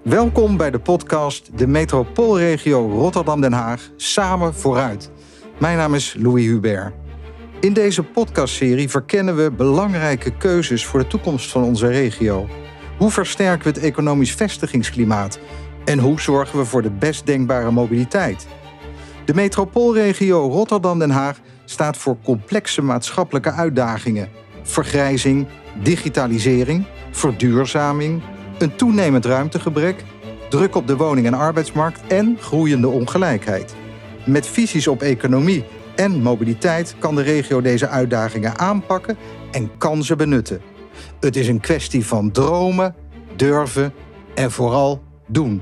Welkom bij de podcast De Metropoolregio Rotterdam-Den Haag samen vooruit. Mijn naam is Louis Hubert. In deze podcastserie verkennen we belangrijke keuzes voor de toekomst van onze regio. Hoe versterken we het economisch vestigingsklimaat? En hoe zorgen we voor de best denkbare mobiliteit? De Metropoolregio Rotterdam-Den Haag staat voor complexe maatschappelijke uitdagingen. Vergrijzing, digitalisering, verduurzaming, een toenemend ruimtegebrek, druk op de woning- en arbeidsmarkt en groeiende ongelijkheid. Met visies op economie en mobiliteit kan de regio deze uitdagingen aanpakken en kan ze benutten. Het is een kwestie van dromen, durven en vooral doen.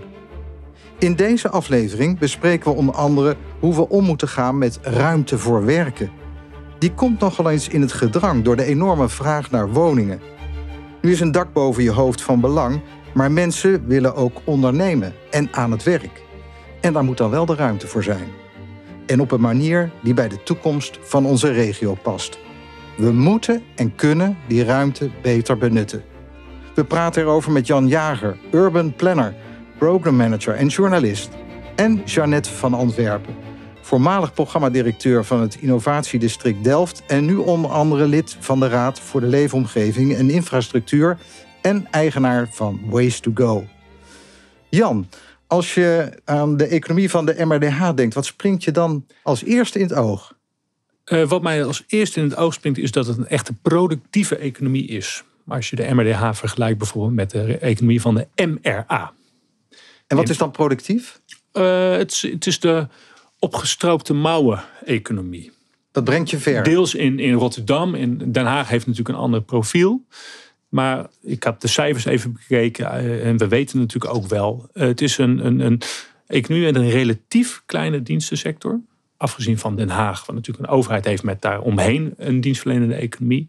In deze aflevering bespreken we onder andere hoe we om moeten gaan met ruimte voor werken. Die komt nogal eens in het gedrang door de enorme vraag naar woningen. Nu is een dak boven je hoofd van belang, maar mensen willen ook ondernemen en aan het werk. En daar moet dan wel de ruimte voor zijn. En op een manier die bij de toekomst van onze regio past. We moeten en kunnen die ruimte beter benutten. We praten erover met Jan Jager, urban planner, programmanager en journalist. En Jeannette van Antwerpen, voormalig programmadirecteur van het Innovatiedistrict Delft en nu onder andere lid van de Raad voor de Leefomgeving en Infrastructuur en eigenaar van Ways2Go. Jan, als je aan de economie van de MRDH denkt, wat springt je dan als eerste in het oog? Wat mij als eerste in het oog springt is dat het een echte productieve economie is. Maar als je de MRDH vergelijkt bijvoorbeeld met de economie van de MRA. En wat is dan productief? Het is de opgestroopte mouwen-economie. Dat brengt je ver. Deels in Rotterdam. In Den Haag heeft natuurlijk een ander profiel. Maar ik heb de cijfers even bekeken. En we weten natuurlijk ook wel. Het is een economie met een relatief kleine dienstensector. Afgezien van Den Haag. Wat natuurlijk een overheid heeft met daaromheen een dienstverlenende economie.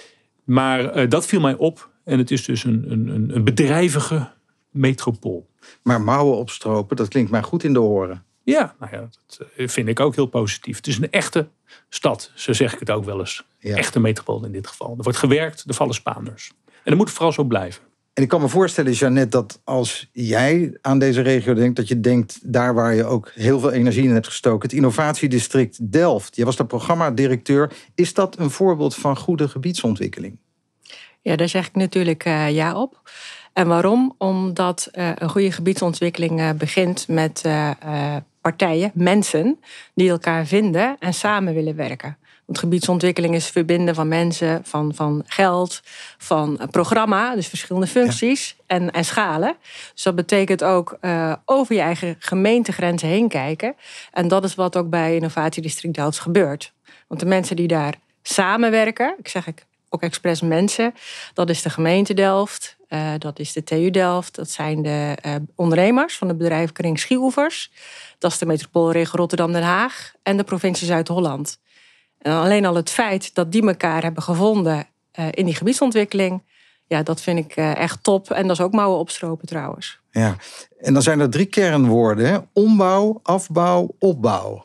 Maar dat viel mij op. En het is dus een bedrijvige metropool. Maar mouwen opstropen, dat klinkt mij goed in de oren. Ja, nou ja, dat vind ik ook heel positief. Het is een echte stad, zo zeg ik het ook wel eens. Ja. Echte metropool in dit geval. Er wordt gewerkt, er vallen Spaanders. En dat moet vooral zo blijven. En ik kan me voorstellen, Jeannette, dat als jij aan deze regio denkt, dat je denkt, daar waar je ook heel veel energie in hebt gestoken, het Innovatiedistrict Delft. Je was de programmadirecteur. Is dat een voorbeeld van goede gebiedsontwikkeling? Ja, daar zeg ik natuurlijk ja op. En waarom? Omdat een goede gebiedsontwikkeling begint met partijen, mensen, die elkaar vinden en samen willen werken. Want gebiedsontwikkeling is verbinden van mensen, van geld, van programma, dus verschillende functies en schalen. Dus dat betekent ook over je eigen gemeentegrenzen heen kijken. En dat is wat ook bij Innovatiedistrict Delft gebeurt. Want de mensen die daar samenwerken, ik zeg ook expres mensen, dat is de gemeente Delft, dat is de TU Delft, dat zijn de ondernemers van de bedrijvenkring Schieoevers, dat is de metropoolregio Rotterdam-Den Haag en de provincie Zuid-Holland. En alleen al het feit dat die elkaar hebben gevonden in die gebiedsontwikkeling, ja, dat vind ik echt top. En dat is ook mouwen opstropen trouwens. Ja, en dan zijn er 3 kernwoorden, hè? Ombouw, afbouw, opbouw.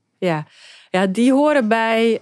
Ja, die horen bij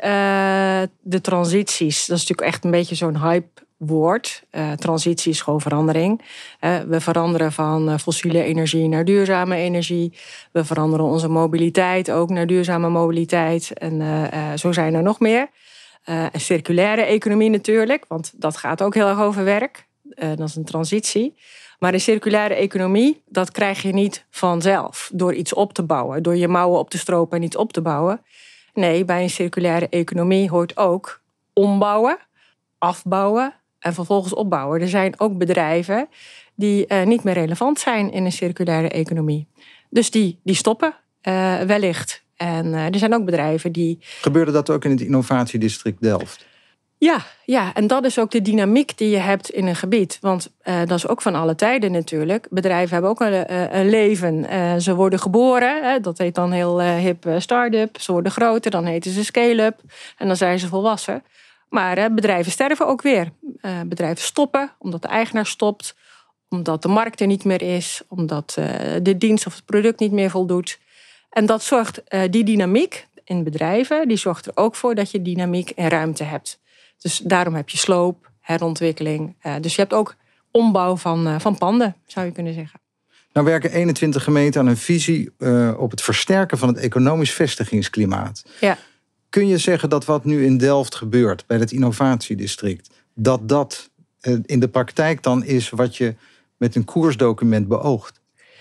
de transities. Dat is natuurlijk echt een beetje zo'n hypewoord. Transitie is gewoon verandering. We veranderen van fossiele energie naar duurzame energie. We veranderen onze mobiliteit ook naar duurzame mobiliteit. En zo zijn er nog meer. Een circulaire economie natuurlijk, want dat gaat ook heel erg over werk. Dat is een transitie. Maar een circulaire economie, dat krijg je niet vanzelf. Door iets op te bouwen, door je mouwen op te stropen en iets op te bouwen. Nee, bij een circulaire economie hoort ook ombouwen, afbouwen en vervolgens opbouwen. Er zijn ook bedrijven die niet meer relevant zijn in een circulaire economie. Dus die stoppen wellicht. En er zijn ook bedrijven die... Gebeurde dat ook in het Innovatiedistrict Delft? Ja, en dat is ook de dynamiek die je hebt in een gebied. Want dat is ook van alle tijden natuurlijk. Bedrijven hebben ook een leven. Ze worden geboren, dat heet dan heel hip start-up. Ze worden groter, dan heten ze scale-up. En dan zijn ze volwassen. Maar bedrijven sterven ook weer. Bedrijven stoppen, omdat de eigenaar stopt. Omdat de markt er niet meer is. Omdat de dienst of het product niet meer voldoet. En dat zorgt, die dynamiek in bedrijven, die zorgt er ook voor dat je dynamiek en ruimte hebt. Dus daarom heb je sloop, herontwikkeling. Dus je hebt ook ombouw van panden, zou je kunnen zeggen. Nou werken 21 gemeenten aan een visie op het versterken van het economisch vestigingsklimaat. Ja. Kun je zeggen dat wat nu in Delft gebeurt bij het innovatiedistrict, dat in de praktijk dan is wat je met een koersdocument beoogt?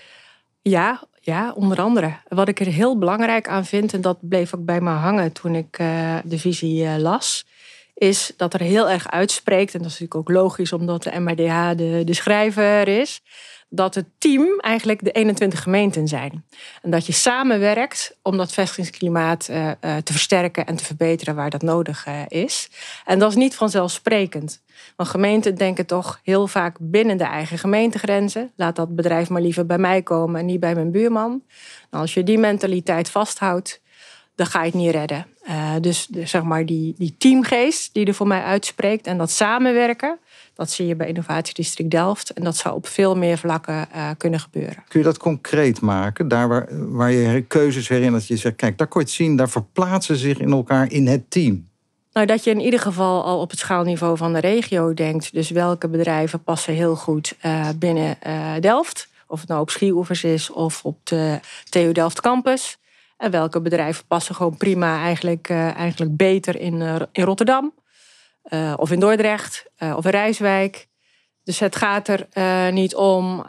Ja, onder andere. Wat ik er heel belangrijk aan vind, en dat bleef ook bij me hangen toen ik de visie las, is dat er heel erg uitspreekt, en dat is natuurlijk ook logisch omdat de MRDH de schrijver is, dat het team eigenlijk de 21 gemeenten zijn. En dat je samenwerkt om dat vestigingsklimaat te versterken en te verbeteren waar dat nodig is. En dat is niet vanzelfsprekend. Want gemeenten denken toch heel vaak binnen de eigen gemeentegrenzen. Laat dat bedrijf maar liever bij mij komen en niet bij mijn buurman. Nou, als je die mentaliteit vasthoudt, dan ga je het niet redden. Dus zeg maar die teamgeest die er voor mij uitspreekt en dat samenwerken, dat zie je bij Innovatiedistrict Delft. En dat zou op veel meer vlakken kunnen gebeuren. Kun je dat concreet maken? Daar waar je keuzes herinnert, je zegt, kijk, daar kon je het zien, daar verplaatsen zich in elkaar in het team. Nou, dat je in ieder geval al op het schaalniveau van de regio denkt. Dus welke bedrijven passen heel goed binnen Delft. Of het nou op Schieoevers is of op de TU Delft Campus. En welke bedrijven passen gewoon prima eigenlijk beter in Rotterdam. Of in Dordrecht, of in Rijswijk. Dus het gaat er niet om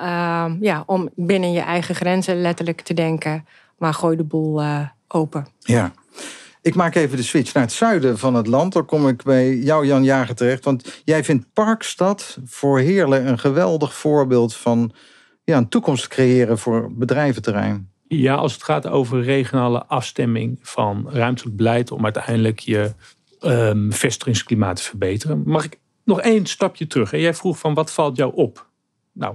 binnen je eigen grenzen letterlijk te denken. Maar gooi de boel open. Ja. Ik maak even de switch naar het zuiden van het land. Dan kom ik bij jou, Jan Jager, terecht. Want jij vindt Parkstad voor Heerlen een geweldig voorbeeld van een toekomst creëren voor bedrijventerrein. Ja, als het gaat over regionale afstemming van ruimtelijk beleid om uiteindelijk je vestigingsklimaat te verbeteren. Mag ik nog één stapje terug? Jij vroeg van wat valt jou op? Nou,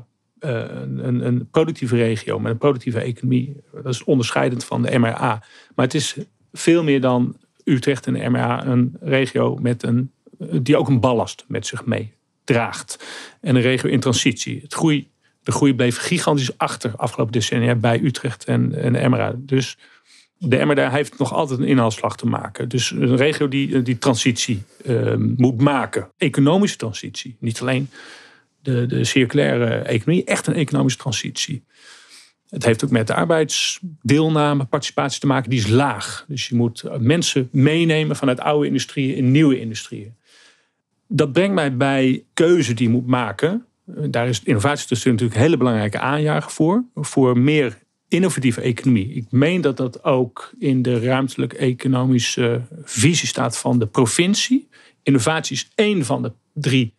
een productieve regio met een productieve economie, dat is onderscheidend van de MRA. Maar het is veel meer dan Utrecht en de MRA, een regio die ook een ballast met zich meedraagt. En een regio in transitie. De groei bleef gigantisch achter afgelopen decennia bij Utrecht en de MRA. Dus de MRA heeft nog altijd een inhaalslag te maken. Dus een regio die transitie moet maken. Economische transitie. Niet alleen de circulaire economie, echt een economische transitie. Het heeft ook met de arbeidsdeelname, participatie te maken. Die is laag. Dus je moet mensen meenemen vanuit oude industrieën in nieuwe industrieën. Dat brengt mij bij keuze die je moet maken. Daar is het innovatiedistrict natuurlijk een hele belangrijke aanjager voor meer innovatieve economie. Ik meen dat dat ook in de ruimtelijk-economische visie staat van de provincie. Innovatie is één van de 3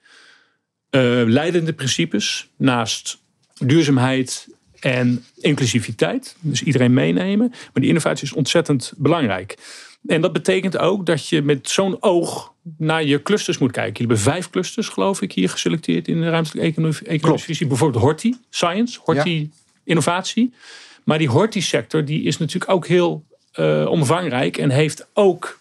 leidende principes. Naast duurzaamheid en inclusiviteit. Dus iedereen meenemen. Maar die innovatie is ontzettend belangrijk. En dat betekent ook dat je met zo'n oog naar je clusters moet kijken. Jullie hebben 5 clusters, geloof ik, hier geselecteerd in de ruimtelijke economische visie. Bijvoorbeeld Horti Science, Horti Innovatie. Maar die Horti-sector die is natuurlijk ook heel omvangrijk en heeft ook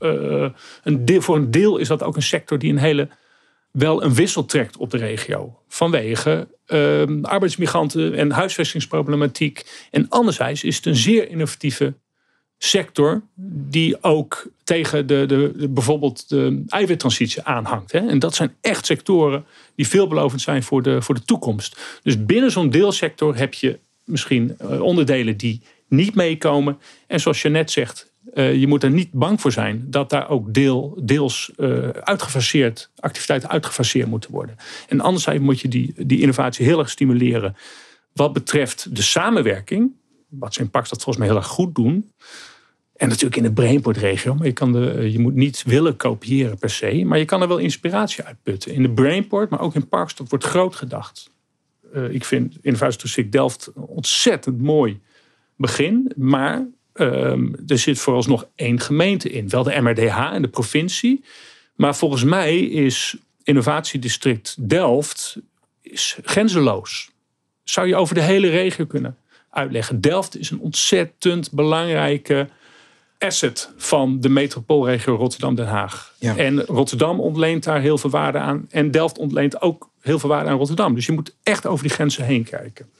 voor een deel is dat ook een sector die wel een wissel trekt op de regio. Vanwege arbeidsmigranten en huisvestingsproblematiek. En anderzijds is het een zeer innovatieve sector die ook tegen bijvoorbeeld de eiwittransitie aanhangt. Hè? En dat zijn echt sectoren die veelbelovend zijn voor de toekomst. Dus binnen zo'n deelsector heb je misschien onderdelen die niet meekomen. En zoals je net zegt, je moet er niet bang voor zijn dat daar ook deels activiteiten uitgefaseerd moeten worden. En anderzijds moet je die innovatie heel erg stimuleren. Wat betreft de samenwerking, wat ze in Parkstad volgens mij heel erg goed doen. En natuurlijk in de Brainport-regio. Maar je moet niet willen kopiëren per se. Maar je kan er wel inspiratie uit putten. In de Brainport, maar ook in Parkstad wordt groot gedacht. Ik vind Innovatiedistrict Delft een ontzettend mooi begin. Maar er zit vooralsnog 1 gemeente in. Wel de MRDH en de provincie. Maar volgens mij is Innovatiedistrict Delft grenzeloos. Zou je over de hele regio kunnen uitleggen. Delft is een ontzettend belangrijke asset van de metropoolregio Rotterdam-Den Haag. Ja. En Rotterdam ontleent daar heel veel waarde aan. En Delft ontleent ook heel veel waarde aan Rotterdam. Dus je moet echt over die grenzen heen kijken.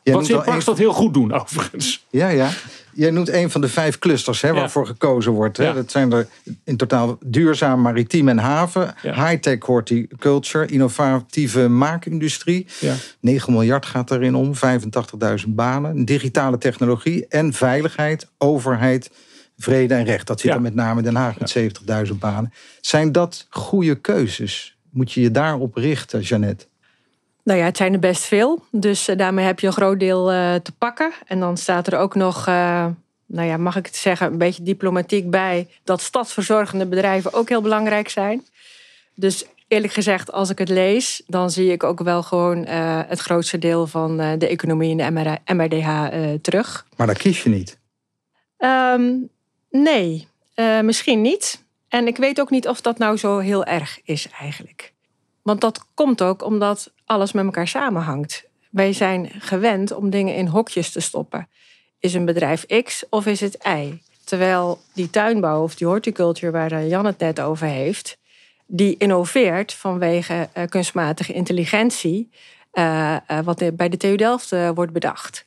Wat ze in Parkstad heel goed doen, overigens. Ja. Jij noemt een van de 5 clusters waarvoor gekozen wordt. Hè? Ja. Dat zijn er in totaal duurzaam, maritiem en haven. Ja. High-tech horticulture, innovatieve maakindustrie. Ja. 9 miljard gaat erin om, 85.000 banen. Digitale technologie en veiligheid, overheid, vrede en recht. Dat zit er met name Den Haag met 70.000 banen. Zijn dat goede keuzes? Moet je je daarop richten, Jeannette? Nou ja, het zijn er best veel. Dus daarmee heb je een groot deel te pakken. En dan staat er ook nog, mag ik het zeggen, een beetje diplomatiek bij, dat stadsverzorgende bedrijven ook heel belangrijk zijn. Dus eerlijk gezegd, als ik het lees, dan zie ik ook wel gewoon het grootste deel van de economie in de MRDH terug. Maar dat kies je niet? Nee, misschien niet. En ik weet ook niet of dat nou zo heel erg is eigenlijk. Want dat komt ook omdat alles met elkaar samenhangt. Wij zijn gewend om dingen in hokjes te stoppen. Is een bedrijf X of is het Y? Terwijl die tuinbouw of die horticulture waar Jan het net over heeft, die innoveert vanwege kunstmatige intelligentie, wat bij de TU Delft wordt bedacht.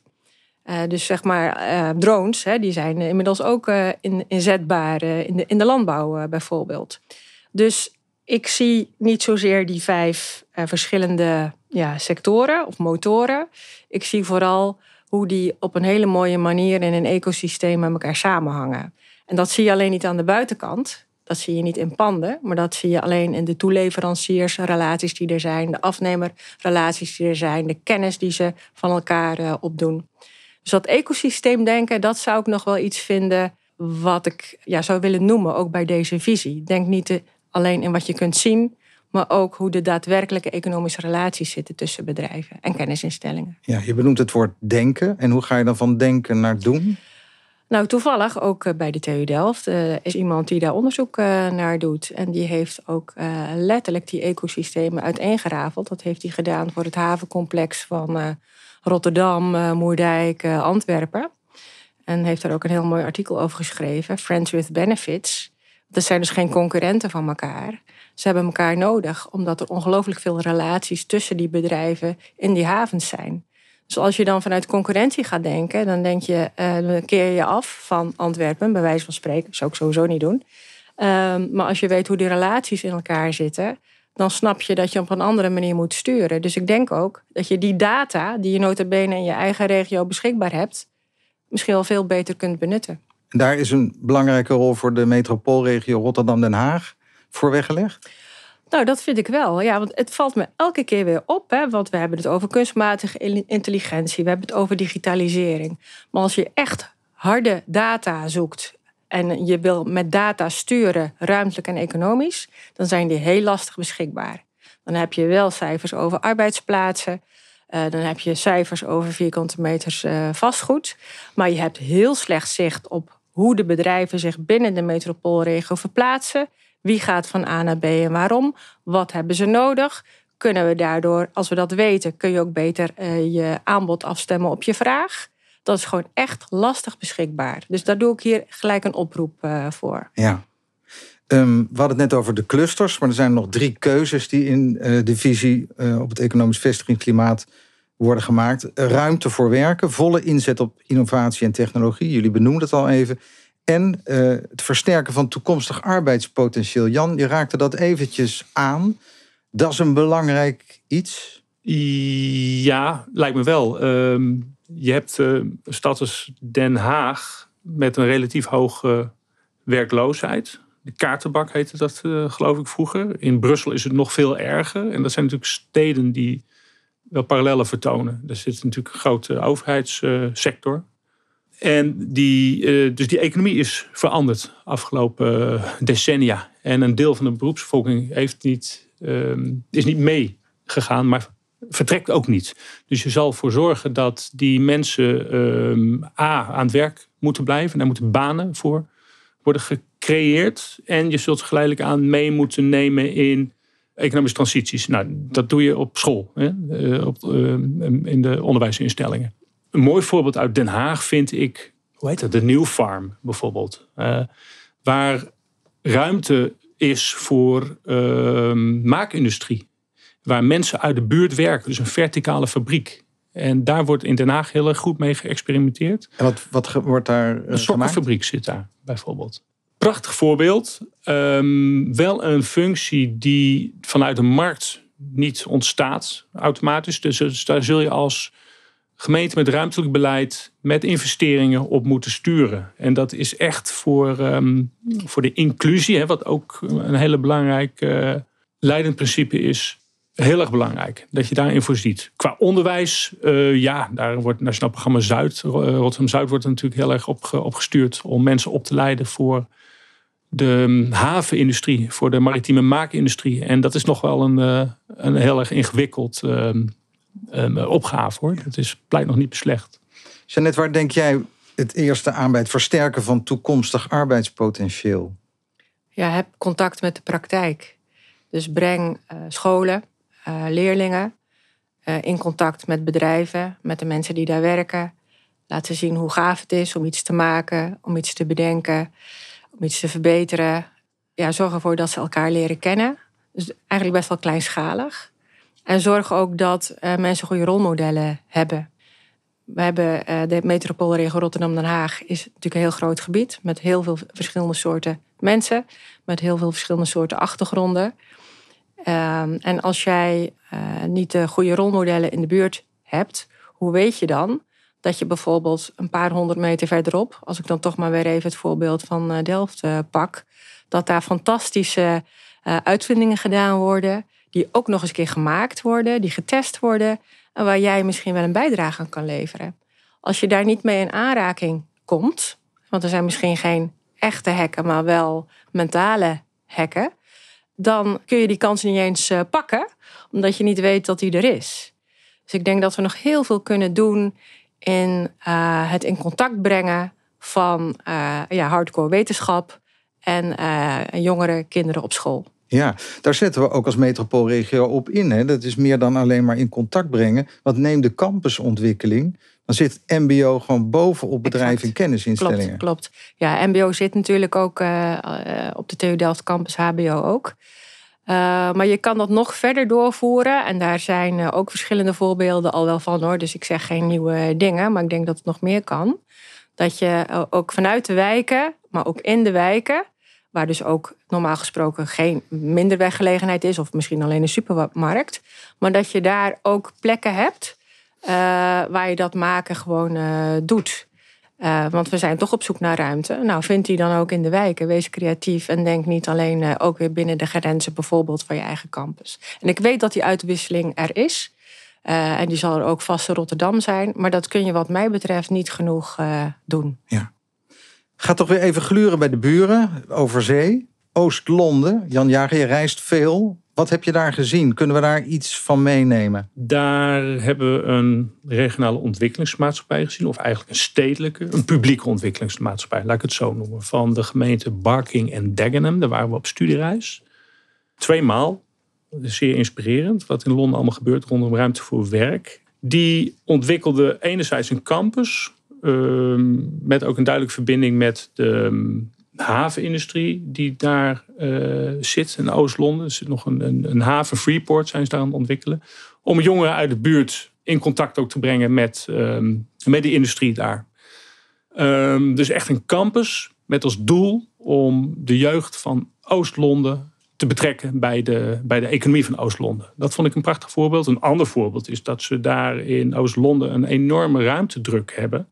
Dus zeg maar drones, die zijn inmiddels ook inzetbaar in de landbouw bijvoorbeeld. Dus ik zie niet zozeer die 5 verschillende sectoren of motoren. Ik zie vooral hoe die op een hele mooie manier in een ecosysteem met elkaar samenhangen. En dat zie je alleen niet aan de buitenkant. Dat zie je niet in panden, maar dat zie je alleen in de toeleveranciersrelaties die er zijn, de afnemerrelaties die er zijn, de kennis die ze van elkaar opdoen. Dus dat ecosysteemdenken, dat zou ik nog wel iets vinden wat ik zou willen noemen, ook bij deze visie. Denk niet alleen in wat je kunt zien, maar ook hoe de daadwerkelijke economische relaties zitten tussen bedrijven en kennisinstellingen. Ja, je benoemt het woord denken. En hoe ga je dan van denken naar doen? Nou, toevallig ook bij de TU Delft is iemand die daar onderzoek naar doet. En die heeft ook letterlijk die ecosystemen uiteengerafeld. Dat heeft hij gedaan voor het havencomplex van Rotterdam, Moerdijk, Antwerpen. En heeft daar ook een heel mooi artikel over geschreven. Friends with Benefits. Dat zijn dus geen concurrenten van elkaar. Ze hebben elkaar nodig, omdat er ongelooflijk veel relaties tussen die bedrijven in die havens zijn. Dus als je dan vanuit concurrentie gaat denken, dan denk je, dan keer je af van Antwerpen, bij wijze van spreken. Dat zou ik sowieso niet doen. Maar als je weet hoe die relaties in elkaar zitten, dan snap je dat je op een andere manier moet sturen. Dus ik denk ook dat je die data, die je nota bene in je eigen regio beschikbaar hebt, misschien wel veel beter kunt benutten. En daar is een belangrijke rol voor de metropoolregio Rotterdam-Den Haag voor weggelegd? Nou, dat vind ik wel. Ja, want het valt me elke keer weer op. Want we hebben het over kunstmatige intelligentie. We hebben het over digitalisering. Maar als je echt harde data zoekt en je wil met data sturen, ruimtelijk en economisch, dan zijn die heel lastig beschikbaar. Dan heb je wel cijfers over arbeidsplaatsen. Dan heb je cijfers over vierkante meters vastgoed. Maar je hebt heel slecht zicht op hoe de bedrijven zich binnen de metropoolregio verplaatsen. Wie gaat van A naar B en waarom? Wat hebben ze nodig? Kunnen we daardoor, als we dat weten, kun je ook beter je aanbod afstemmen op je vraag? Dat is gewoon echt lastig beschikbaar. Dus daar doe ik hier gelijk een oproep voor. Ja. We hadden het net over de clusters, maar er zijn nog 3 keuzes die in de visie op het economisch vestigingsklimaat worden gemaakt. Ruimte voor werken, volle inzet op innovatie en technologie. Jullie benoemden het al even. En het versterken van toekomstig arbeidspotentieel. Jan, je raakte dat eventjes aan. Dat is een belangrijk iets? Ja, lijkt me wel. Je hebt een stad als Den Haag met een relatief hoge werkloosheid. De kaartenbak heette dat, geloof ik, vroeger. In Brussel is het nog veel erger. En dat zijn natuurlijk steden die wel parallellen vertonen. Er zit natuurlijk een grote overheidssector. En dus die economie is veranderd afgelopen decennia. En een deel van de beroepsbevolking is niet meegegaan, maar vertrekt ook niet. Dus je zal ervoor zorgen dat die mensen aan het werk moeten blijven. En daar moeten banen voor worden gecreëerd. En je zult geleidelijk aan mee moeten nemen in economische transities. Nou, dat doe je op school, in de onderwijsinstellingen. Een mooi voorbeeld uit Den Haag vind ik, de New Farm bijvoorbeeld. Waar ruimte is voor maakindustrie. Waar mensen uit de buurt werken, dus een verticale fabriek. En daar wordt in Den Haag heel erg goed mee geëxperimenteerd. En wat wordt daar Een sokkenfabriek zit daar bijvoorbeeld. Prachtig voorbeeld. Wel een functie die vanuit de markt niet ontstaat automatisch. Dus daar zul je als gemeente met ruimtelijk beleid, met investeringen op moeten sturen. En dat is echt voor de inclusie, wat ook een hele belangrijk leidend principe is, heel erg belangrijk. Dat je daarin voorziet. Qua onderwijs, daar wordt het Nationaal Programma Zuid, Rotterdam-Zuid wordt er natuurlijk heel erg op gestuurd om mensen op te leiden voor de havenindustrie, voor de maritieme maakindustrie. En dat is nog wel een heel erg ingewikkeld opgave, hoor. Dat pleit nog niet beslecht. Jeannette, waar denk jij het eerste aan bij het versterken van toekomstig arbeidspotentieel? Ja, heb contact met de praktijk. Dus breng scholen, leerlingen in contact met bedrijven, met de mensen die daar werken. Laat ze zien hoe gaaf het is om iets te maken, om iets te bedenken, om iets te verbeteren. Ja, zorg ervoor dat ze elkaar leren kennen. Dus eigenlijk best wel kleinschalig. En zorg ook dat mensen goede rolmodellen hebben. We hebben de metropoolregio Rotterdam-Den Haag is natuurlijk een heel groot gebied met heel veel verschillende soorten mensen, met heel veel verschillende soorten achtergronden. En als jij niet de goede rolmodellen in de buurt hebt, hoe weet je dan dat je bijvoorbeeld een paar 100 meter verderop, als ik dan toch maar weer even het voorbeeld van Delft pak, dat daar fantastische uitvindingen gedaan worden, die ook nog eens een keer gemaakt worden, die getest worden en waar jij misschien wel een bijdrage aan kan leveren. Als je daar niet mee in aanraking komt, want er zijn misschien geen echte hacken, maar wel mentale hacken, dan kun je die kans niet eens pakken, omdat je niet weet dat die er is. Dus ik denk dat we nog heel veel kunnen doen in het in contact brengen van hardcore wetenschap en jongere kinderen op school. Ja, daar zetten we ook als metropoolregio op in. Hè. Dat is meer dan alleen maar in contact brengen. Want neem de campusontwikkeling, dan zit MBO gewoon bovenop bedrijven en kennisinstellingen. Klopt. Ja, MBO zit natuurlijk ook op de TU Delft Campus, HBO ook. Maar je kan dat nog verder doorvoeren. En daar zijn ook verschillende voorbeelden al wel van, hoor. Dus ik zeg geen nieuwe dingen, maar ik denk dat het nog meer kan. Dat je ook vanuit de wijken, maar ook in de wijken, waar dus ook normaal gesproken geen minder weggelegenheid is, of misschien alleen een supermarkt, maar dat je daar ook plekken hebt waar je dat maken gewoon doet. Want we zijn toch op zoek naar ruimte. Nou, vind die dan ook in de wijken. Wees creatief en denk niet alleen ook weer binnen de grenzen bijvoorbeeld van je eigen campus. En ik weet dat die uitwisseling er is. En die zal er ook vast in Rotterdam zijn. Maar dat kun je wat mij betreft niet genoeg doen. Ja. Ga toch weer even gluren bij de buren, over zee. Oost-Londen. Jan Jager, je reist veel. Wat heb je daar gezien? Kunnen we daar iets van meenemen? Daar hebben we een regionale ontwikkelingsmaatschappij gezien. Of eigenlijk een publieke ontwikkelingsmaatschappij. Laat ik het zo noemen. Van de gemeente Barking en Dagenham. Daar waren we op studiereis. 2 maal. Zeer inspirerend. Wat in Londen allemaal gebeurt rondom ruimte voor werk. Die ontwikkelde enerzijds een campus. Met ook een duidelijke verbinding met de havenindustrie die daar zit in Oost-Londen. Er zit nog een haven, Freeport, zijn ze daar aan het ontwikkelen. Om jongeren uit de buurt in contact ook te brengen met de industrie daar. Dus echt een campus met als doel om de jeugd van Oost-Londen te betrekken bij de economie van Oost-Londen. Dat vond ik een prachtig voorbeeld. Een ander voorbeeld is dat ze daar in Oost-Londen een enorme ruimtedruk hebben.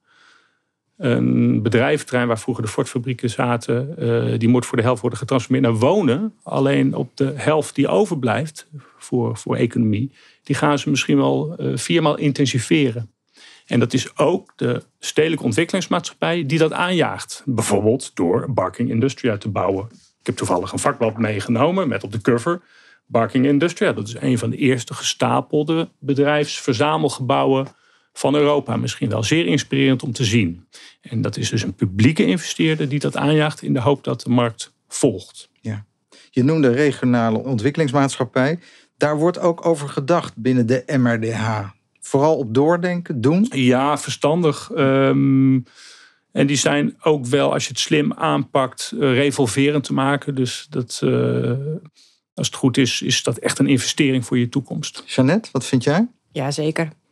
Een bedrijventerrein waar vroeger de Ford-fabrieken zaten, die moet voor de helft worden getransformeerd naar wonen. Alleen op de helft die overblijft voor economie, die gaan ze misschien wel 4 maal intensiveren. En dat is ook de stedelijke ontwikkelingsmaatschappij die dat aanjaagt. Bijvoorbeeld door Barking Industria te bouwen. Ik heb toevallig een vakblad meegenomen met op de cover Barking Industria. Dat is een van de eerste gestapelde bedrijfsverzamelgebouwen van Europa. Misschien wel zeer inspirerend om te zien. En dat is dus een publieke investeerder die dat aanjaagt in de hoop dat de markt volgt. Ja. Je noemde regionale ontwikkelingsmaatschappij. Daar wordt ook over gedacht binnen de MRDH. Vooral op doordenken, doen? Ja, verstandig. En die zijn ook wel, als je het slim aanpakt, revolverend te maken. Dus dat, als het goed is dat echt een investering voor je toekomst. Jeannette, wat vind jij? Ja, zeker.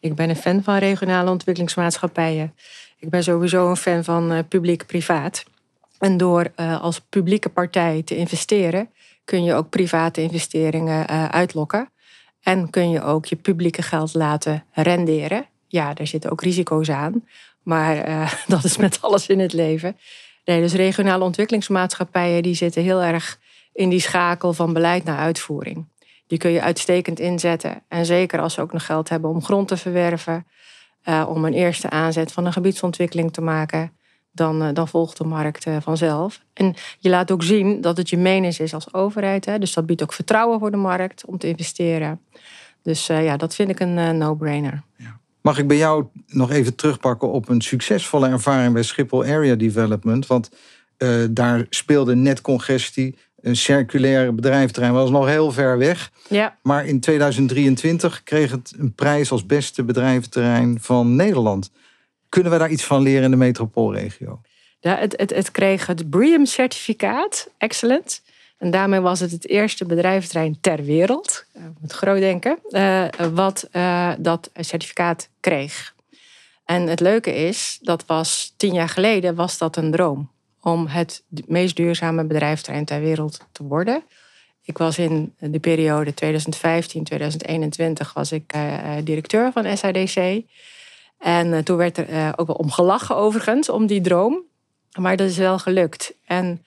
Ik ben een fan van regionale ontwikkelingsmaatschappijen. Ik ben sowieso een fan van publiek-privaat. En door als publieke partij te investeren, kun je ook private investeringen uitlokken. En kun je ook je publieke geld laten renderen. Ja, daar zitten ook risico's aan. Maar dat is met alles in het leven. Nee, dus regionale ontwikkelingsmaatschappijen die zitten heel erg in die schakel van beleid naar uitvoering. Die kun je uitstekend inzetten. En zeker als ze ook nog geld hebben om grond te verwerven, om een eerste aanzet van een gebiedsontwikkeling te maken, dan volgt de markt vanzelf. En je laat ook zien dat het je menens is als overheid. Hè? Dus dat biedt ook vertrouwen voor de markt om te investeren. Dus dat vind ik een no-brainer. Ja. Mag ik bij jou nog even terugpakken op een succesvolle ervaring bij Schiphol Area Development? Want daar speelde netcongestie, een circulaire bedrijventerrein, was nog heel ver weg. Ja. Maar in 2023 kreeg het een prijs als beste bedrijventerrein van Nederland. Kunnen we daar iets van leren in de metropoolregio? Ja, het kreeg het BREEAM-certificaat, excellent. En daarmee was het eerste bedrijventerrein ter wereld, met groot denken, wat dat certificaat kreeg. En het leuke is, dat was 10 jaar geleden was dat een droom om het meest duurzame bedrijventerrein ter wereld te worden. Ik was in de periode 2015-2021 was ik directeur van SADC. En toen werd er ook wel om gelachen overigens, om die droom. Maar dat is wel gelukt. En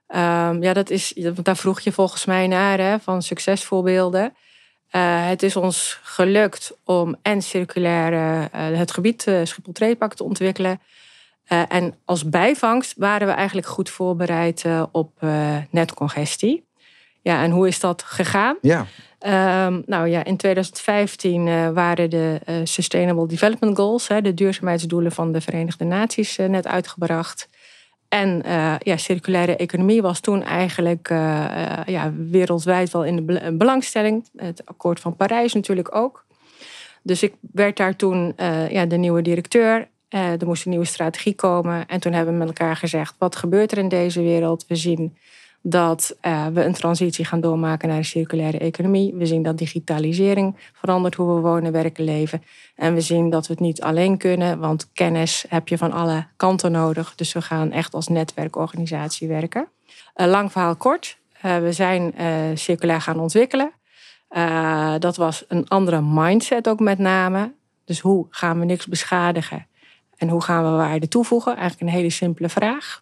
daar vroeg je volgens mij naar, hè, van succesvoorbeelden. Het is ons gelukt om en circulair het gebied Schiphol Treepark te ontwikkelen. En als bijvangst waren we eigenlijk goed voorbereid op netcongestie. Ja, en hoe is dat gegaan? Ja. In 2015 waren de Sustainable Development Goals, de duurzaamheidsdoelen van de Verenigde Naties, net uitgebracht. En circulaire economie was toen eigenlijk wereldwijd wel in de belangstelling. Het akkoord van Parijs natuurlijk ook. Dus ik werd daar toen de nieuwe directeur. Er moest een nieuwe strategie komen. En toen hebben we met elkaar gezegd, wat gebeurt er in deze wereld? We zien dat we een transitie gaan doormaken naar een circulaire economie. We zien dat digitalisering verandert hoe we wonen, werken, leven. En we zien dat we het niet alleen kunnen, want kennis heb je van alle kanten nodig. Dus we gaan echt als netwerkorganisatie werken. Lang verhaal kort. We zijn circulair gaan ontwikkelen. Dat was een andere mindset ook met name. Dus hoe gaan we niks beschadigen? En hoe gaan we waarde toevoegen? Eigenlijk een hele simpele vraag.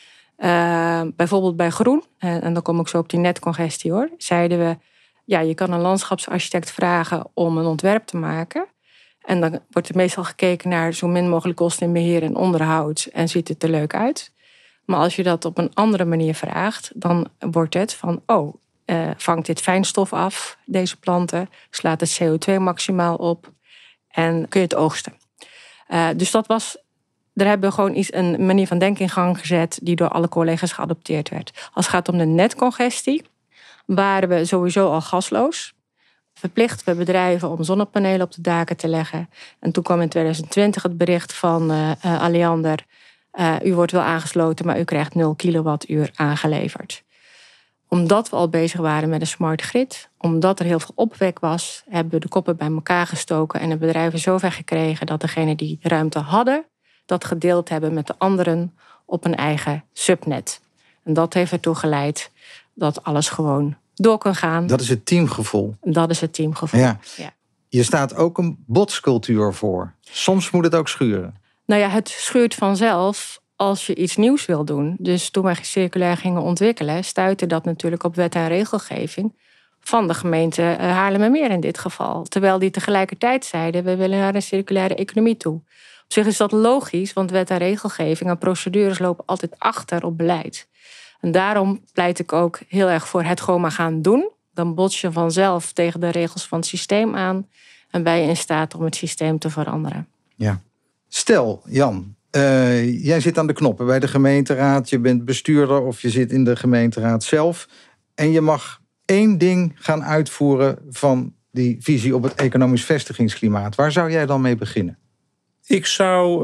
Bijvoorbeeld bij groen, en dan kom ik zo op die netcongestie hoor, zeiden we, je kan een landschapsarchitect vragen om een ontwerp te maken. En dan wordt er meestal gekeken naar zo min mogelijk kosten in beheer en onderhoud en ziet het er leuk uit. Maar als je dat op een andere manier vraagt, dan wordt het van, vangt dit fijnstof af, deze planten, slaat het CO2 maximaal op en kun je het oogsten. Dus dat was, daar hebben we gewoon een manier van denken in gang gezet die door alle collega's geadopteerd werd. Als het gaat om de netcongestie, waren we sowieso al gasloos. Verplicht we bedrijven om zonnepanelen op de daken te leggen. En toen kwam in 2020 het bericht van Alliander, u wordt wel aangesloten, maar u krijgt 0 kilowattuur aangeleverd. Omdat we al bezig waren met een smart grid, omdat er heel veel opwek was, hebben we de koppen bij elkaar gestoken en de bedrijven zover gekregen dat degenen die ruimte hadden, dat gedeeld hebben met de anderen op een eigen subnet. En dat heeft ertoe geleid dat alles gewoon door kan gaan. Dat is het teamgevoel. Dat is het teamgevoel. Ja. Je staat ook een botscultuur voor. Soms moet het ook schuren. Nou ja, het schuurt vanzelf als je iets nieuws wil doen. Dus toen wij circulair gingen ontwikkelen, stuitte dat natuurlijk op wet en regelgeving van de gemeente Haarlemmermeer in dit geval. Terwijl die tegelijkertijd zeiden, we willen naar een circulaire economie toe. Op zich is dat logisch, want wet en regelgeving en procedures lopen altijd achter op beleid. En daarom pleit ik ook heel erg voor het gewoon maar gaan doen. Dan bots je vanzelf tegen de regels van het systeem aan en ben je in staat om het systeem te veranderen. Ja. Stel, Jan, jij zit aan de knoppen bij de gemeenteraad, je bent bestuurder of je zit in de gemeenteraad zelf en je mag 1 ding gaan uitvoeren van die visie op het economisch vestigingsklimaat. Waar zou jij dan mee beginnen? Ik zou...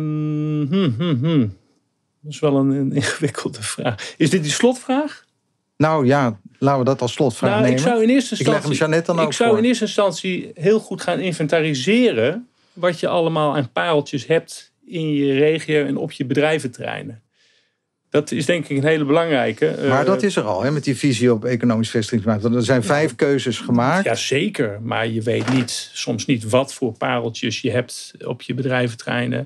Dat is wel een ingewikkelde vraag. Is dit die slotvraag? Nou ja, laten we dat als slotvraag nemen. Ik zou in eerste instantie, in eerste instantie heel goed gaan inventariseren wat je allemaal aan pareltjes hebt in je regio en op je bedrijventerreinen. Dat is denk ik een hele belangrijke. Maar dat is er al, hè, met die visie op economisch vestigingsbeleid. Want er zijn 5 keuzes gemaakt. Ja, zeker. Maar je weet soms niet wat voor pareltjes je hebt op je bedrijventerreinen.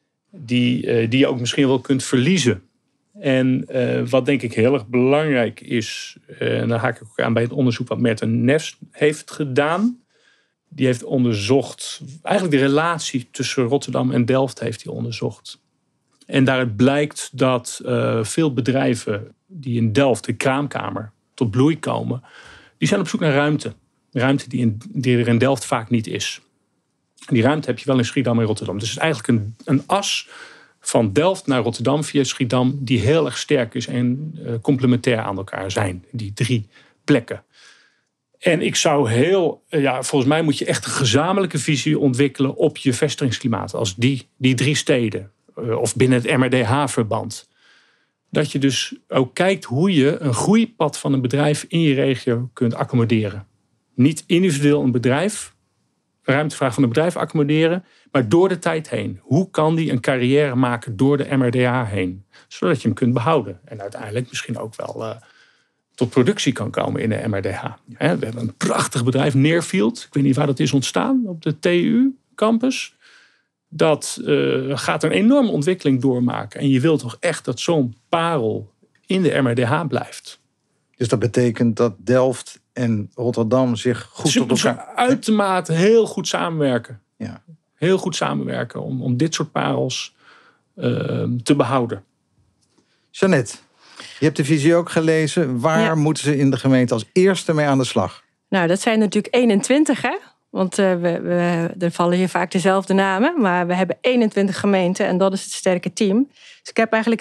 Die je ook misschien wel kunt verliezen. En wat denk ik heel erg belangrijk is, en daar haak ik ook aan bij het onderzoek wat Merten Nefs heeft gedaan. Die heeft onderzocht, eigenlijk de relatie tussen Rotterdam en Delft heeft hij onderzocht. En daaruit blijkt dat veel bedrijven die in Delft, de kraamkamer, tot bloei komen, die zijn op zoek naar ruimte. Ruimte die er in Delft vaak niet is. En die ruimte heb je wel in Schiedam en Rotterdam. Dus het is eigenlijk een as van Delft naar Rotterdam via Schiedam die heel erg sterk is en complementair aan elkaar zijn. Die 3 plekken. En ik zou volgens mij moet je echt een gezamenlijke visie ontwikkelen op je vestigingsklimaat. Als die 3 steden, of binnen het MRDH-verband. Dat je dus ook kijkt hoe je een groeipad van een bedrijf in je regio kunt accommoderen. Niet individueel een bedrijf, een ruimtevraag van een bedrijf accommoderen, maar door de tijd heen. Hoe kan die een carrière maken door de MRDH heen? Zodat je hem kunt behouden. En uiteindelijk misschien ook wel tot productie kan komen in de MRDH. We hebben een prachtig bedrijf, Neerfield. Ik weet niet waar dat is ontstaan, op de TU-campus. Dat gaat een enorme ontwikkeling doormaken. En je wilt toch echt dat zo'n parel in de MRDH blijft. Dus dat betekent dat Delft en Rotterdam zich goed tot elkaar... uitermate heel goed samenwerken. Ja. Heel goed samenwerken om dit soort parels te behouden. Jeannette, je hebt de visie ook gelezen. Waar moeten ze in de gemeente als eerste mee aan de slag? Nou, dat zijn natuurlijk 21, hè? Want er vallen hier vaak dezelfde namen. Maar we hebben 21 gemeenten en dat is het sterke team. Dus ik heb eigenlijk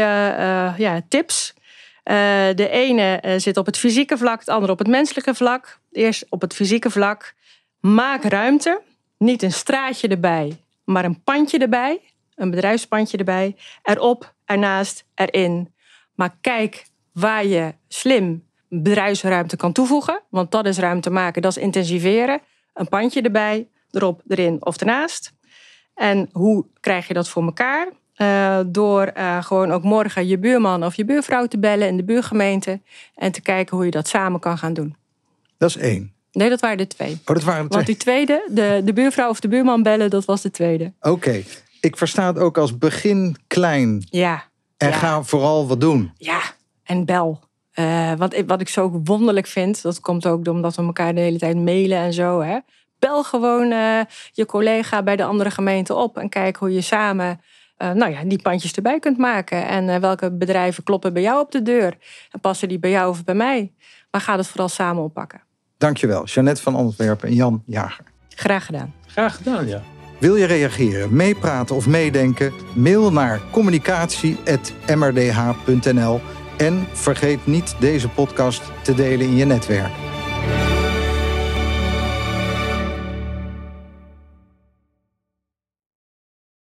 2 tips. De ene zit op het fysieke vlak, de andere op het menselijke vlak. Eerst op het fysieke vlak. Maak ruimte. Niet een straatje erbij, maar een pandje erbij. Een bedrijfspandje erbij. Erop, ernaast, erin. Maar kijk waar je slim bedrijfsruimte kan toevoegen. Want dat is ruimte maken, dat is intensiveren. Een pandje erbij, erop, erin of ernaast. En hoe krijg je dat voor elkaar? Door gewoon ook morgen je buurman of je buurvrouw te bellen in de buurgemeente. En te kijken hoe je dat samen kan gaan doen. Dat is 1. Nee, dat waren de 2. Oh, dat waren de 2. Want die tweede, de buurvrouw of de buurman bellen, dat was de tweede. Oké. Ik versta het ook als begin klein. Ja. En ga vooral wat doen. Ja, en bel. Want wat ik zo wonderlijk vind, dat komt ook omdat we elkaar de hele tijd mailen en zo. Hè. Bel gewoon je collega bij de andere gemeente op en kijk hoe je samen die pandjes erbij kunt maken. En welke bedrijven kloppen bij jou op de deur? En passen die bij jou of bij mij? Maar ga het vooral samen oppakken. Dankjewel, Jeannette van Antwerpen en Jan Jager. Graag gedaan. Graag gedaan, ja. Wil je reageren, meepraten of meedenken? Mail naar communicatie@mrdh.nl. En vergeet niet deze podcast te delen in je netwerk.